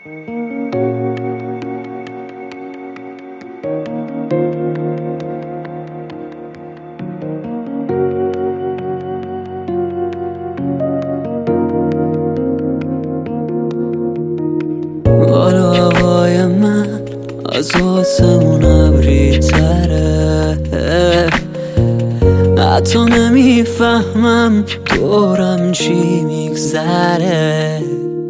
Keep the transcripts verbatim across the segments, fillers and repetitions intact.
حالا هوای من از آسمون ابری تره، حتی نمیفهمم دورم چی میگذره.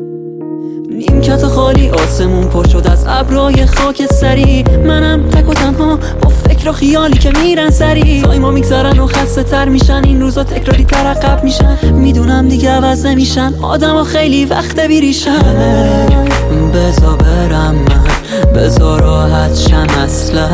نیمکت خالی، آسمون پر شد از ابرای خاک سری. منم تک و تنها با فکر و خیالی که میرن سری. تایما میگذرن و خسته تر میشن، این روزا تکراری تر عقب میشن. میدونم دیگه عوض نمیشن، آدم ها خیلی وقت بیریشن. بذار برم من، بذار راحت شم اصلا.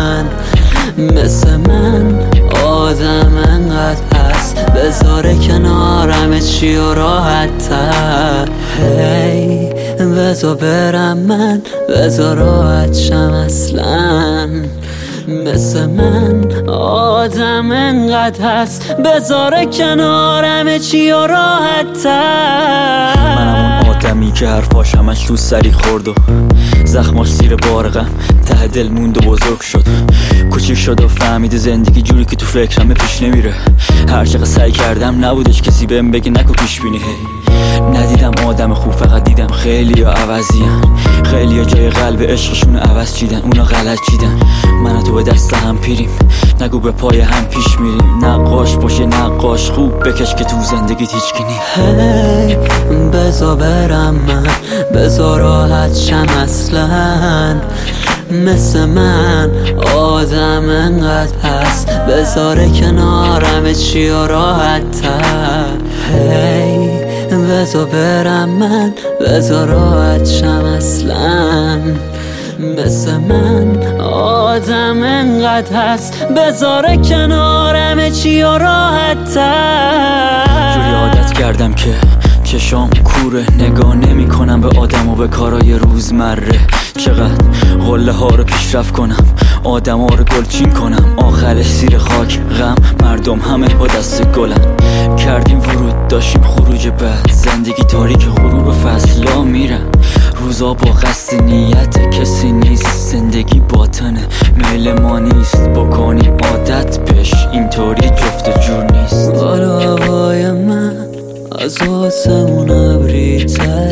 مثل من آدم انقدر هست، بذاره کنارم چی و راحت تر. هی بذار برم من، بذار راحت شم اصلا. مثل من آدم انقدر هست، بذاره کنارم چی و راحت تر. منم اون آدمی که حرفاش همش تو سری خورد و زخماش زیر بارغم ته دل موند و بزرگ شد. کوچیک شد و فهمیده زندگی جوری که تو فکرمه پیش نمیره. هر چقدر سعی کردم نبودش کسی بهم بگه نکن پیش بینی. ندیدم آدم خوب، فقط دیدم خیلی ها عوضیان. خیلی ها جای قلب عشقشون عوض چیدن، اونا غلط چیدن. من و تو به دست هم پیریم، نگو به پای هم پیش میریم. نقاش باشه نقاش خوب بکش که تو زندگیت هیچ کی نیست. هی بذار برم من، بذار راحت شم اصلا. مثل من آدم انقدر هست، بذاره کنارم چی و راحت تر. هی بذار برم من، بذار راحت شم اصلا. مثل من آدم انقدر هست، بذاره کنارم چی و راحت تر. جوری عادت کردم که چشام کوره، نگاه نمی کنم به آدم و به کارای روزمره. چقدر غله ها رو پیشرفت کنم، آدم ها رو گلچین کنم. آخرش زیر خاک غم، مردم همه با دست گلن. کردیم ورود داشتیم خروج بعد، زندگی تاریک غروب فصلا میرن. روزا با قصد نیت کسی نیست، زندگی باطنه میل ما نیست. بکنیم عادت پیش اینطوری جفت جور نیست. حالا هوای من از آسمون ابری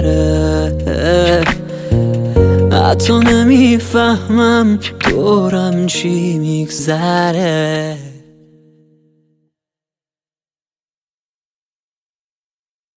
تره، حتی نمیفهمم دورم چی میگذره.